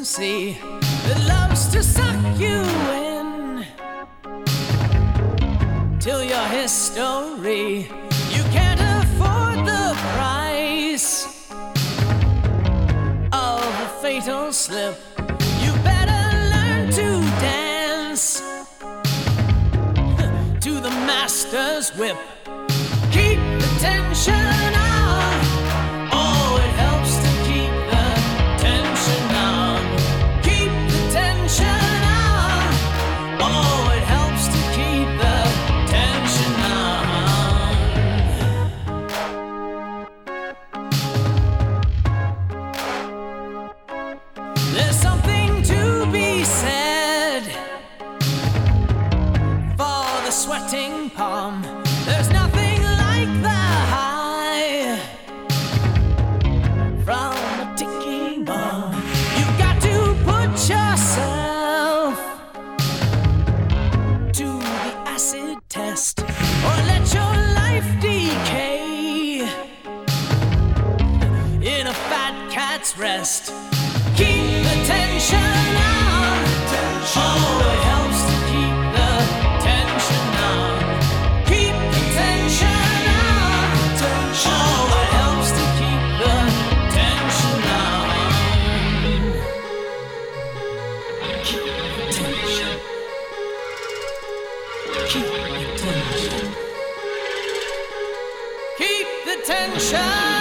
frequency that loves to suck you in till your history. You can't afford the price of a fatal slip. You better learn to dance to the master's whip. Keep the tension on. Oh, it helps to keep the tension on. Keep the tension on. Oh, it helps to keep the tension on. There's something to be said for the sweating palm. There's nothing like the high from a ticking bomb. You've got to put yourself to the acid test, or let your life decay in a fat cat's rest. Keep the tension on. Oh, it helps to keep the tension on. Keep the tension on. Oh, it helps to keep the tension on. Keep the tension. Keep the tension. Keep the tension.